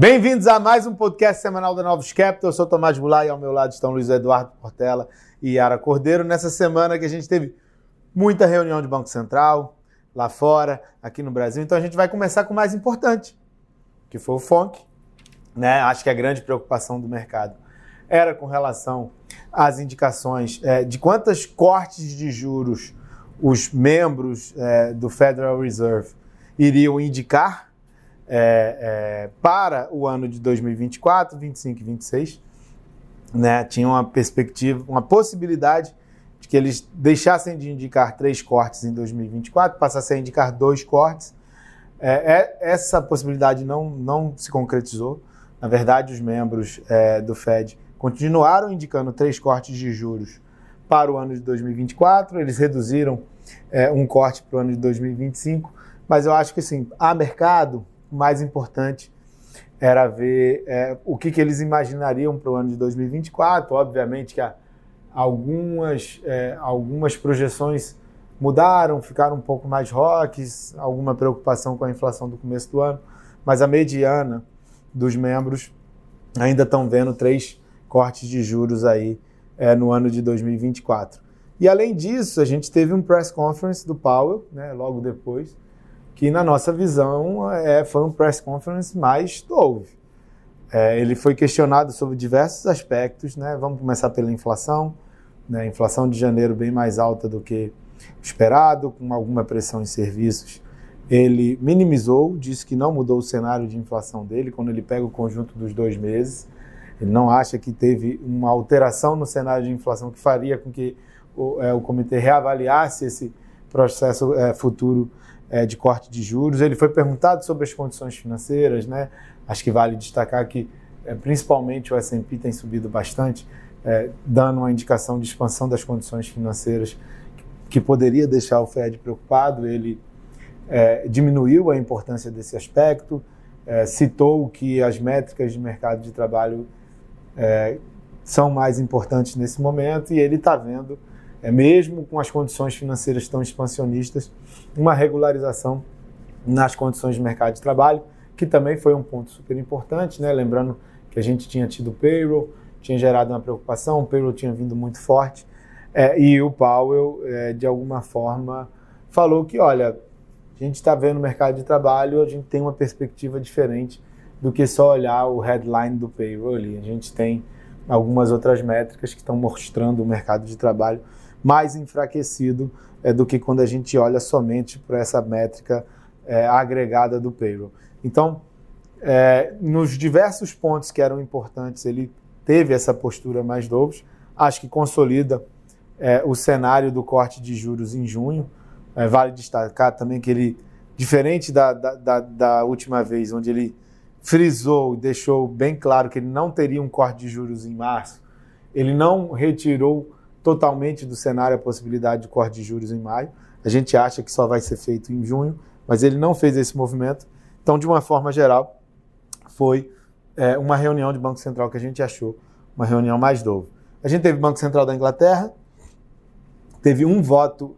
Bem-vindos a mais um podcast semanal da Novos Capital. Eu sou Tomás Goulart e ao meu lado estão Luiz Eduardo Portela e Yara Cordeiro. Nessa semana que a gente teve muita reunião de Banco Central, lá fora, aqui no Brasil. Então a gente vai começar com o mais importante, que foi o FONC. Acho que a grande preocupação do mercado era com relação às indicações de quantas cortes de juros os membros do Federal Reserve iriam indicar para o ano de 2024, 25 e 26, tinha uma perspectiva, uma possibilidade de que eles deixassem de indicar 3 cortes em 2024, passassem a indicar 2 cortes. Essa possibilidade não se concretizou. Na verdade, os membros do Fed continuaram indicando 3 cortes de juros para o ano de 2024, eles reduziram um corte para o ano de 2025, mas eu acho que assim, a mercado, o mais importante era ver o que eles imaginariam para o ano de 2024. Obviamente que algumas projeções mudaram, ficaram um pouco mais rocks, alguma preocupação com a inflação do começo do ano, mas a mediana dos membros ainda estão vendo 3 cortes de juros aí no ano de 2024. E além disso, a gente teve um press conference do Powell, logo depois, que na nossa visão foi um press conference mais dove. Ele foi questionado sobre diversos aspectos, Vamos começar pela inflação, A inflação de janeiro bem mais alta do que esperado, com alguma pressão em serviços. Ele minimizou, disse que não mudou o cenário de inflação dele quando ele pega o conjunto dos 2 meses. Ele não acha que teve uma alteração no cenário de inflação que faria com que o comitê reavaliasse esse processo futuro de corte de juros. Ele foi perguntado sobre as condições financeiras, Acho que vale destacar que principalmente o S&P tem subido bastante, dando uma indicação de expansão das condições financeiras que poderia deixar o Fed preocupado. Ele diminuiu a importância desse aspecto, citou que as métricas de mercado de trabalho são mais importantes nesse momento, e ele está vendo, mesmo com as condições financeiras tão expansionistas, uma regularização nas condições de mercado de trabalho, que também foi um ponto super importante, Lembrando que a gente tinha tido payroll, tinha gerado uma preocupação, o payroll tinha vindo muito forte, e o Powell, de alguma forma, falou que, olha, a gente está vendo o mercado de trabalho, a gente tem uma perspectiva diferente do que só olhar o headline do payroll ali. A gente tem algumas outras métricas que estão mostrando o mercado de trabalho mais enfraquecido do que quando a gente olha somente para essa métrica agregada do payroll. Então, nos diversos pontos que eram importantes, ele teve essa postura mais dovish. Acho que consolida o cenário do corte de juros em junho. Vale destacar também que ele, diferente da última vez, onde ele frisou e deixou bem claro que ele não teria um corte de juros em março, ele não retirou totalmente do cenário a possibilidade de corte de juros em maio. A gente acha que só vai ser feito em junho, mas ele não fez esse movimento. Então, de uma forma geral, foi uma reunião de Banco Central que a gente achou uma reunião mais dove. A gente teve Banco Central da Inglaterra, teve um voto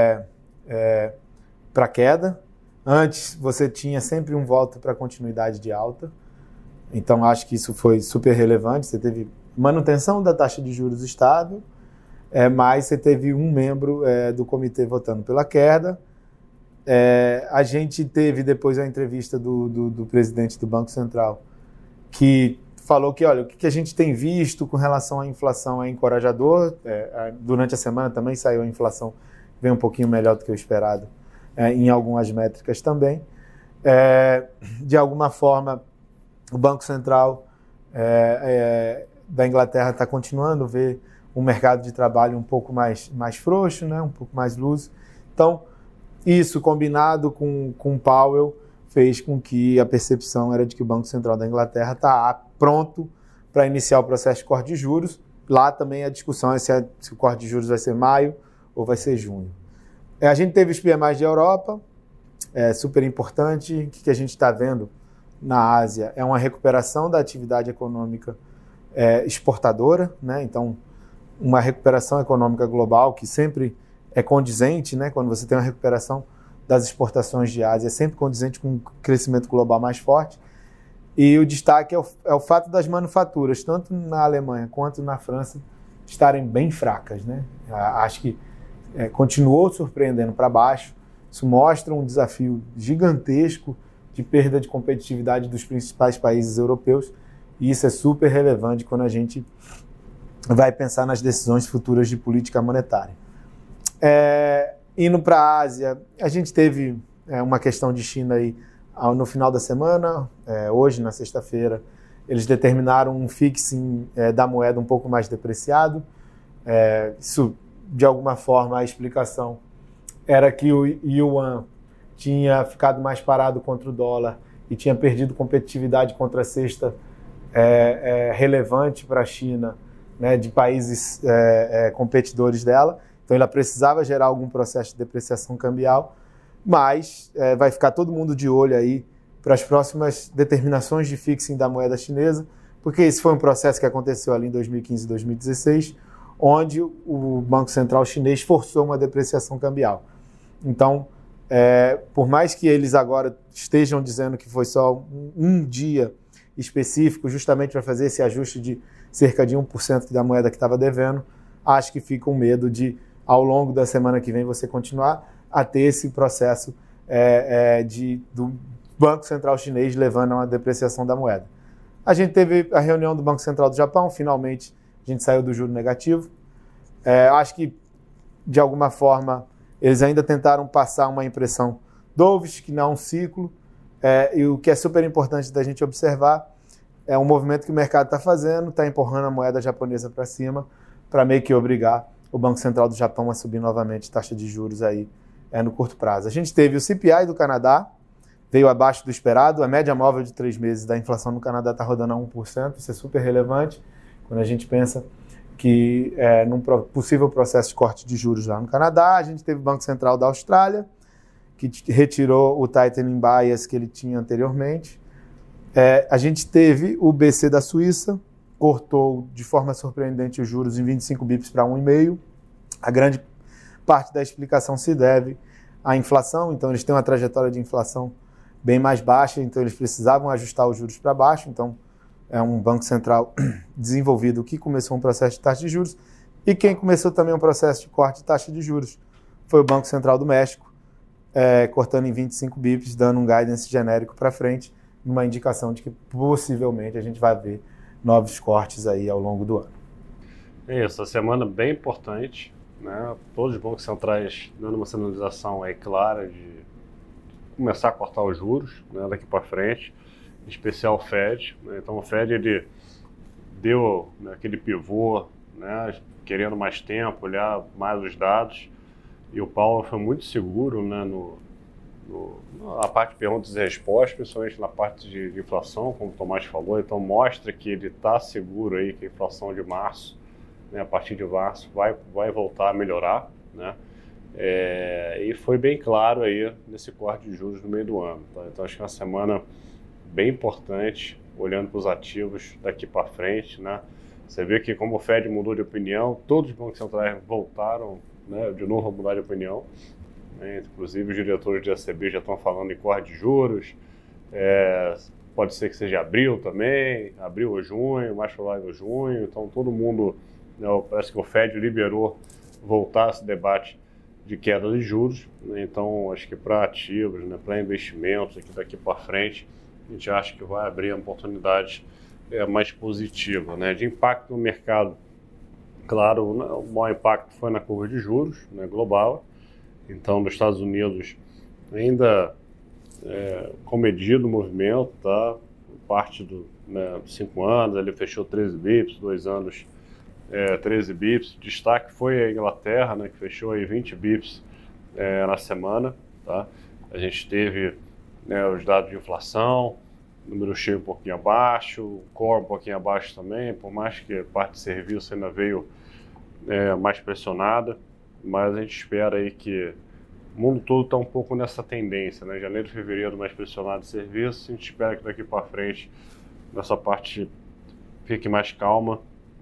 para queda. Antes, você tinha sempre um voto para continuidade de alta. Então, acho que isso foi super relevante. Você teve manutenção da taxa de juros estável, mas você teve um membro do comitê votando pela queda. A gente teve depois a entrevista do presidente do Banco Central, que falou que, olha, o que a gente tem visto com relação à inflação é encorajador. Durante a semana também saiu a inflação, veio um pouquinho melhor do que o esperado em algumas métricas também. De alguma forma, o Banco Central da Inglaterra está continuando a ver um mercado de trabalho um pouco mais frouxo, um pouco mais luso. Então, isso combinado com Powell fez com que a percepção era de que o Banco Central da Inglaterra está pronto para iniciar o processo de corte de juros. Lá também a discussão é se o corte de juros vai ser maio ou vai ser junho. A gente teve os PMIs de Europa, super importante. O que a gente está vendo na Ásia é uma recuperação da atividade econômica exportadora, Então, uma recuperação econômica global que sempre é condizente, Quando você tem uma recuperação das exportações de Ásia, é sempre condizente com um crescimento global mais forte. E o destaque é o fato das manufaturas, tanto na Alemanha quanto na França, estarem bem fracas, né? Acho que continuou surpreendendo para baixo. Isso mostra um desafio gigantesco de perda de competitividade dos principais países europeus, e isso é super relevante quando a gente vai pensar nas decisões futuras de política monetária. Indo para a Ásia, a gente teve uma questão de China aí no final da semana, hoje, na sexta-feira, eles determinaram um fixing da moeda um pouco mais depreciado. Isso, de alguma forma, a explicação era que o yuan tinha ficado mais parado contra o dólar e tinha perdido competitividade contra a cesta relevante para a China, né, de países competidores dela. Então, ela precisava gerar algum processo de depreciação cambial, mas vai ficar todo mundo de olho aí para as próximas determinações de fixing da moeda chinesa, porque esse foi um processo que aconteceu ali em 2015 e 2016, onde o Banco Central chinês forçou uma depreciação cambial. Então, por mais que eles agora estejam dizendo que foi só um dia específico, justamente para fazer esse ajuste de cerca de 1% da moeda que estava devendo, acho que fica um medo de, ao longo da semana que vem, você continuar a ter esse processo do Banco Central chinês levando a uma depreciação da moeda. A gente teve a reunião do Banco Central do Japão, finalmente a gente saiu do juro negativo. Acho que, de alguma forma, eles ainda tentaram passar uma impressão dovish, que não é um ciclo, e o que é super importante da gente observar é um movimento que o mercado está fazendo, está empurrando a moeda japonesa para cima, para meio que obrigar o Banco Central do Japão a subir novamente taxa de juros aí no curto prazo. A gente teve o CPI do Canadá, veio abaixo do esperado, a média móvel de 3 meses da inflação no Canadá está rodando a 1%, isso é super relevante quando a gente pensa que num possível processo de corte de juros lá no Canadá. A gente teve o Banco Central da Austrália, que retirou o tightening bias que ele tinha anteriormente. A gente teve o BC da Suíça, cortou de forma surpreendente os juros em 25 bips para 1,5. A grande parte da explicação se deve à inflação, então eles têm uma trajetória de inflação bem mais baixa, então eles precisavam ajustar os juros para baixo, então é um banco central desenvolvido que começou um processo de taxa de juros, e quem começou também um processo de corte de taxa de juros foi o Banco Central do México, cortando em 25 bips, dando um guidance genérico para frente, uma indicação de que possivelmente a gente vai ver novos cortes aí ao longo do ano. Essa semana bem importante, né? Todos os bancos centrais dando uma sinalização aí clara de começar a cortar os juros, né, daqui para frente, em especial o Fed, né? Então o Fed ele deu, né, aquele pivô, né, querendo mais tempo, olhar mais os dados, e o Powell foi muito seguro, né, na parte de perguntas e respostas, principalmente na parte de inflação, como o Tomás falou. Então mostra que ele está seguro aí que a inflação de março, né, a partir de março, vai voltar a melhorar, né? E foi bem claro aí nesse corte de juros no meio do ano, tá? Então acho que é uma semana bem importante, olhando para os ativos daqui para frente, né? Você vê que como o Fed mudou de opinião, todos os bancos centrais voltaram, né, de novo a mudar de opinião, né? Inclusive os diretores de ECB já estão falando em corte de juros, pode ser que seja abril também, abril ou junho, mais provável junho, então todo mundo, né, parece que o Fed liberou voltar esse debate de queda de juros, né? Então acho que para ativos, né, para investimentos daqui para frente, a gente acha que vai abrir uma oportunidade mais positiva, né, de impacto no mercado. Claro, o maior impacto foi na curva de juros, né, global. Então, nos Estados Unidos, ainda comedido o movimento, tá? Parte do 5 anos, ele fechou 13 bips, 2 anos 13 bips. Destaque foi a Inglaterra, né, que fechou aí 20 bips na semana, tá? A gente teve, né, os dados de inflação, número cheio um pouquinho abaixo, o core um pouquinho abaixo também, por mais que a parte de serviço ainda veio mais pressionada, mas a gente espera aí que o mundo todo está um pouco nessa tendência, né? Janeiro e fevereiro mais pressionado de serviço, a gente espera que daqui para frente nessa parte fique mais calma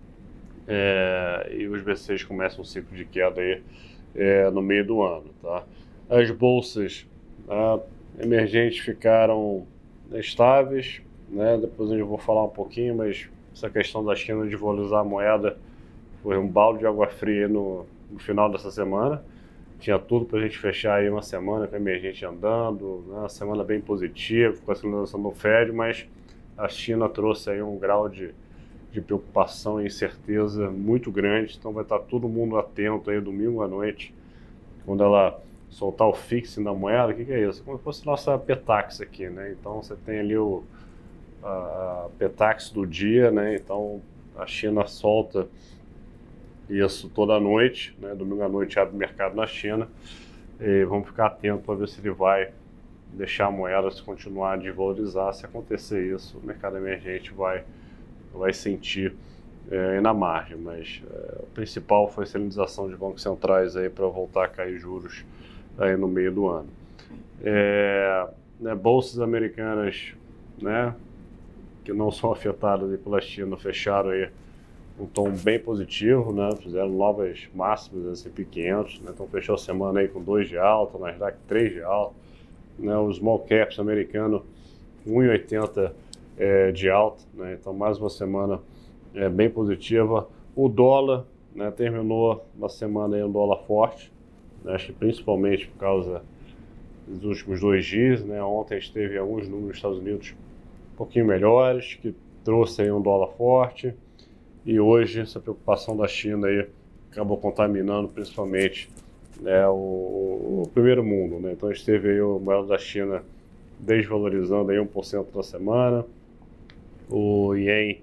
e os BCs comecem um ciclo de queda aí no meio do ano, tá? As bolsas emergentes ficaram estáveis, né? Depois eu vou falar um pouquinho, mas essa questão da China de valorizar a moeda foi um balde de água fria no final dessa semana. Tinha tudo para a gente fechar aí uma semana com a emergente andando, né? Uma semana bem positiva, com a sinalização do Fed, mas a China trouxe aí um grau de preocupação e incerteza muito grande, então vai estar todo mundo atento aí domingo à noite, quando ela soltar o fixing da moeda. O que é isso? Como se fosse nossa Petax aqui, né? Então você tem ali a Petax do dia, né? Então a China solta isso toda noite, né? Domingo à noite abre o mercado na China e vamos ficar atentos para ver se ele vai deixar a moeda se continuar a desvalorizar. Se acontecer isso, o mercado emergente vai sentir na margem, mas o principal foi a sinalização de bancos centrais aí para voltar a cair juros aí no meio do ano. Bolsas americanas, né, que não são afetadas aí pela China, fecharam aí um tom bem positivo, né, fizeram novas máximas, S&P 500, né, então fechou a semana aí com 2 de alta, Nasdaq 3 de alta, né, o small caps americano 1,80 de alta, né, então mais uma semana bem positiva. O dólar, né, terminou uma semana aí um dólar forte, né, acho que principalmente por causa dos últimos 2 dias, né, ontem a gente teve alguns números nos Estados Unidos um pouquinho melhores, que trouxe aí um dólar forte, e hoje essa preocupação da China aí acabou contaminando principalmente, né, o primeiro mundo, né, então a gente teve aí o moeda da China desvalorizando aí 1% na semana, o Yen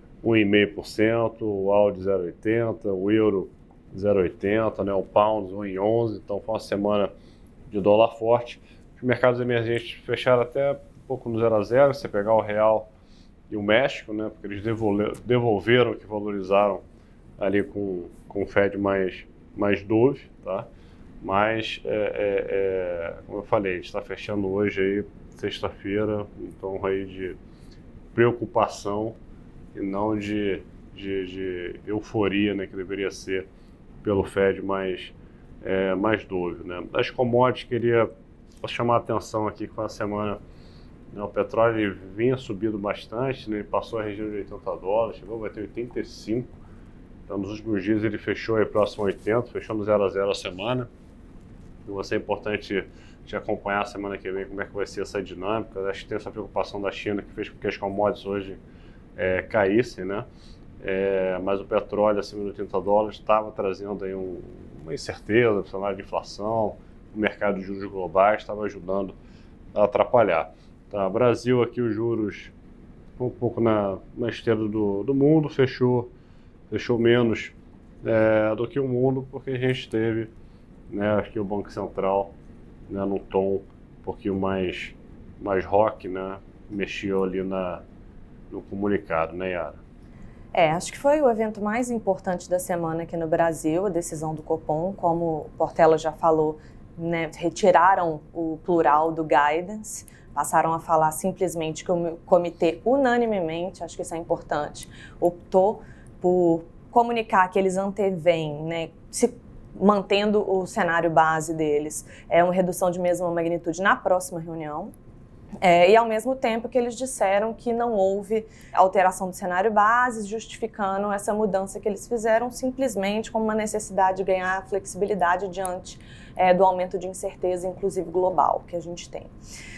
1,5%, o AUD 0,80%, o Euro 0,80%, né, o Pound 1,11%, então foi uma semana de dólar forte. Os mercados emergentes fecharam até um pouco no 0 a 0, se você pegar o Real e o México, né, porque eles devolveram o que valorizaram ali com o Fed mais dove, tá? Mas, como eu falei, a gente está fechando hoje aí, sexta-feira, então aí de preocupação e não de euforia, né, que deveria ser pelo Fed mais dove, né. Das commodities, queria chamar a atenção aqui que foi uma semana, né, o petróleo ele vinha subindo bastante, né, ele passou a região de $80, chegou a bater 85, então nos últimos dias ele fechou aí próximo a 80, fechou no 0 a 0 a semana. E vai ser importante de acompanhar a semana que vem como é que vai ser essa dinâmica. Acho que tem essa preocupação da China que fez com que as commodities hoje caíssem, né? Mas o petróleo acima de $80 estava trazendo aí uma incerteza, cenário de inflação, o mercado de juros globais estava ajudando a atrapalhar. Tá, Brasil aqui os juros um pouco na esteira do mundo, fechou menos do que o mundo, porque a gente teve, né, acho que o Banco Central, né, num tom um pouquinho mais rock, né, mexeu ali no comunicado, né, Yara? Acho que foi o evento mais importante da semana aqui no Brasil, a decisão do Copom, como o Portela já falou, né, retiraram o plural do guidance, passaram a falar simplesmente que o comitê unanimemente, acho que isso é importante, optou por comunicar que eles antevêm, né, se mantendo o cenário base deles, uma redução de mesma magnitude na próxima reunião. E ao mesmo tempo que eles disseram que não houve alteração do cenário base, justificando essa mudança que eles fizeram simplesmente como uma necessidade de ganhar flexibilidade diante do aumento de incerteza, inclusive global, que a gente tem.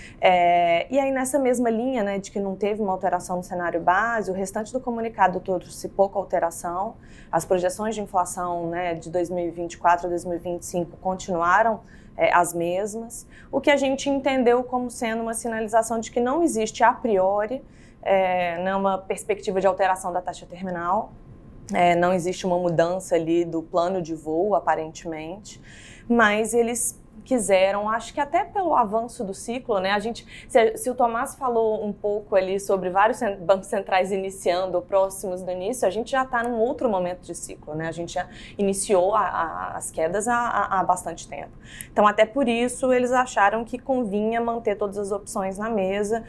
E aí nessa mesma linha, né, de que não teve uma alteração no cenário base, o restante do comunicado trouxe pouca alteração, as projeções de inflação, né, de 2024 a 2025 continuaram as mesmas, o que a gente entendeu como sendo uma sinalização de que não existe a priori uma perspectiva de alteração da taxa terminal, não existe uma mudança ali do plano de voo, aparentemente, mas eles quiseram, acho que até pelo avanço do ciclo, né? Se o Tomás falou um pouco ali sobre vários bancos centrais iniciando ou próximos do início, a gente já está num outro momento de ciclo, né? A gente já iniciou as quedas há bastante tempo. Então, até por isso, eles acharam que convinha manter todas as opções na mesa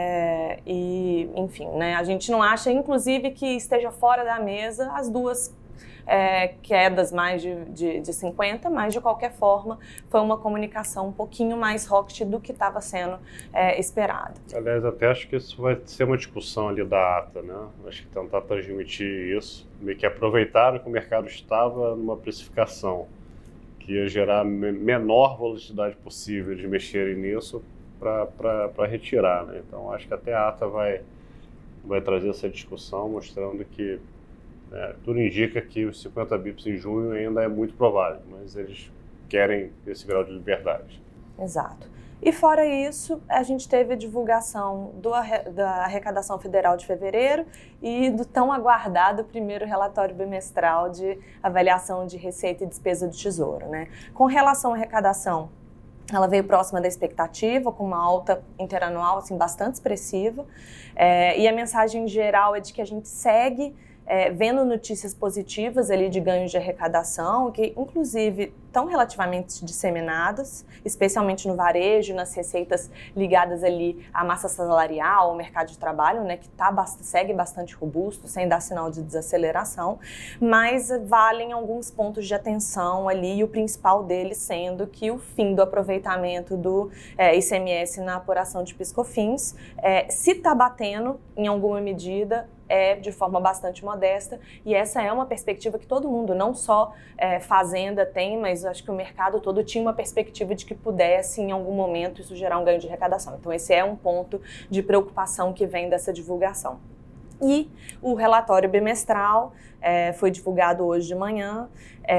e, enfim, né? A gente não acha, inclusive, que esteja fora da mesa as duas quedas mais de 50, mas de qualquer forma foi uma comunicação um pouquinho mais rocket do que estava sendo esperado. Aliás, até acho que isso vai ser uma discussão ali da ata, né? Acho que tentar transmitir isso, meio que aproveitaram que o mercado estava numa precificação que ia gerar a menor volatilidade possível de mexerem nisso para retirar, né? Então acho que até a ata vai trazer essa discussão, mostrando que tudo indica que os 50 bips em junho ainda é muito provável, mas eles querem esse grau de liberdade. Exato. E fora isso, a gente teve a divulgação da arrecadação federal de fevereiro e do tão aguardado primeiro relatório bimestral de avaliação de receita e despesa do Tesouro, né? Com relação à arrecadação, ela veio próxima da expectativa, com uma alta interanual assim, bastante expressiva, e a mensagem geral é de que a gente segue vendo notícias positivas ali de ganhos de arrecadação, que inclusive estão relativamente disseminadas, especialmente no varejo, nas receitas ligadas ali à massa salarial, ao mercado de trabalho, né, que segue bastante robusto, sem dar sinal de desaceleração, mas valem alguns pontos de atenção ali, e o principal deles sendo que o fim do aproveitamento do ICMS na apuração de PIS/COFINS, se está batendo em alguma medida, de forma bastante modesta, e essa é uma perspectiva que todo mundo, não só Fazenda tem, mas acho que o mercado todo tinha uma perspectiva de que pudesse, em algum momento, isso gerar um ganho de arrecadação. Então esse é um ponto de preocupação que vem dessa divulgação. E o relatório bimestral foi divulgado hoje de manhã.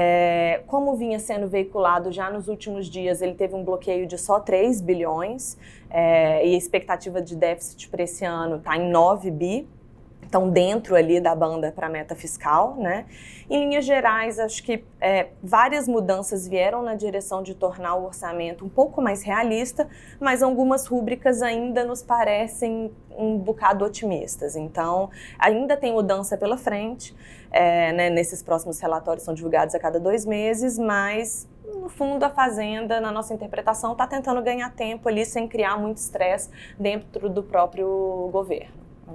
Como vinha sendo veiculado já nos últimos dias, ele teve um bloqueio de só 3 bilhões, e a expectativa de déficit para esse ano está em 9 bi. Estão dentro ali da banda para a meta fiscal, né? Em linhas gerais, acho que várias mudanças vieram na direção de tornar o orçamento um pouco mais realista, mas algumas rúbricas ainda nos parecem um bocado otimistas. Então, ainda tem mudança pela frente, né? Nesses próximos relatórios são divulgados a cada 2 meses, mas no fundo a Fazenda, na nossa interpretação, está tentando ganhar tempo ali sem criar muito estresse dentro do próprio governo.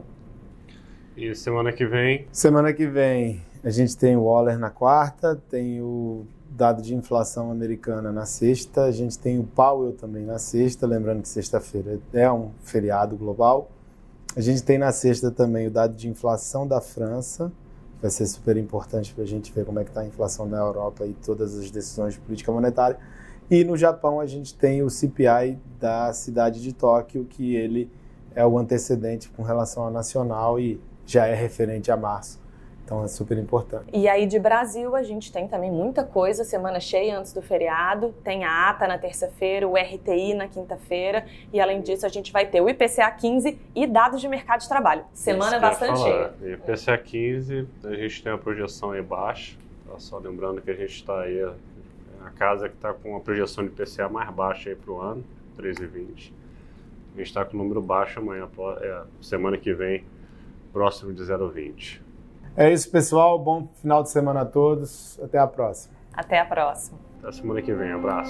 E semana que vem? Semana que vem a gente tem o Waller na quarta, tem o dado de inflação americana na sexta, a gente tem o Powell também na sexta, lembrando que sexta-feira é um feriado global. A gente tem na sexta também o dado de inflação da França, vai ser super importante para a gente ver como é que está a inflação na Europa e todas as decisões de política monetária. E no Japão a gente tem o CPI da cidade de Tóquio, que ele é o antecedente com relação ao nacional e já é referente a março, então é super importante. E aí de Brasil a gente tem também muita coisa, semana cheia antes do feriado, tem a ata na terça-feira, o RTI na quinta-feira, e além disso a gente vai ter o IPCA 15 e dados de mercado de trabalho. Semana bastante cheia. IPCA 15, a gente tem uma projeção aí baixa, tá? Só lembrando que a gente está aí, a casa que está com uma projeção de IPCA mais baixa aí para o ano, 13,20. A gente está com um número baixo amanhã, semana que vem, próximo de 0,20. É isso, pessoal. Bom final de semana a todos. Até a próxima. Até a próxima. Até a semana que vem. Abraço.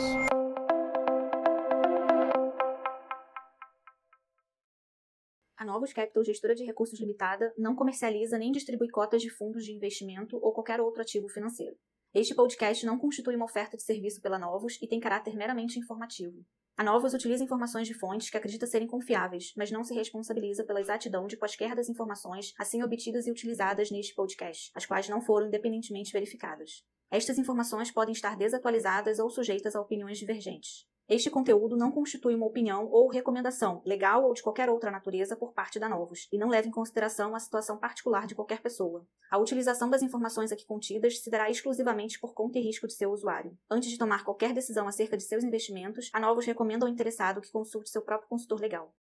A Novos Capital, gestora de recursos limitada, não comercializa nem distribui cotas de fundos de investimento ou qualquer outro ativo financeiro. Este podcast não constitui uma oferta de serviço pela Novos e tem caráter meramente informativo. A Novos utiliza informações de fontes que acredita serem confiáveis, mas não se responsabiliza pela exatidão de quaisquer das informações assim obtidas e utilizadas neste podcast, as quais não foram independentemente verificadas. Estas informações podem estar desatualizadas ou sujeitas a opiniões divergentes. Este conteúdo não constitui uma opinião ou recomendação, legal ou de qualquer outra natureza, por parte da Novos, e não leva em consideração a situação particular de qualquer pessoa. A utilização das informações aqui contidas se dará exclusivamente por conta e risco de seu usuário. Antes de tomar qualquer decisão acerca de seus investimentos, a Novos recomenda ao interessado que consulte seu próprio consultor legal.